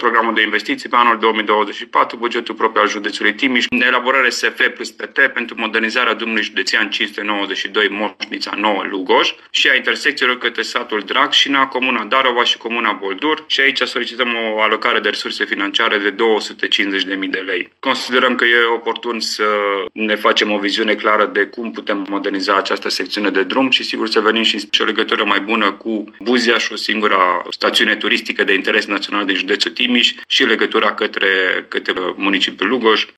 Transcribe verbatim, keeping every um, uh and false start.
programul de investiții pe anul două mii douăzeci și patru, bugetul propriu al județului Timiș, elaborare S F plus P T pentru modernizarea drumului județean cinci sute nouăzeci și doi Moșnița nouă Lugoj și a intersecțiilor către satul Dragșina, comuna Darova și comuna Boldur, și aici solicităm o alocare de resurse financiare de două sute cincizeci de mii de lei. Considerăm că e oportun să ne facem o viziune clară de cum putem moderniza această secțiune de drum și sigur să venim și o legătură mai bună cu Buziaș, o singură stațiune turistică de interes național din județul Timiș, și legătura către, către municipiul Lugoj.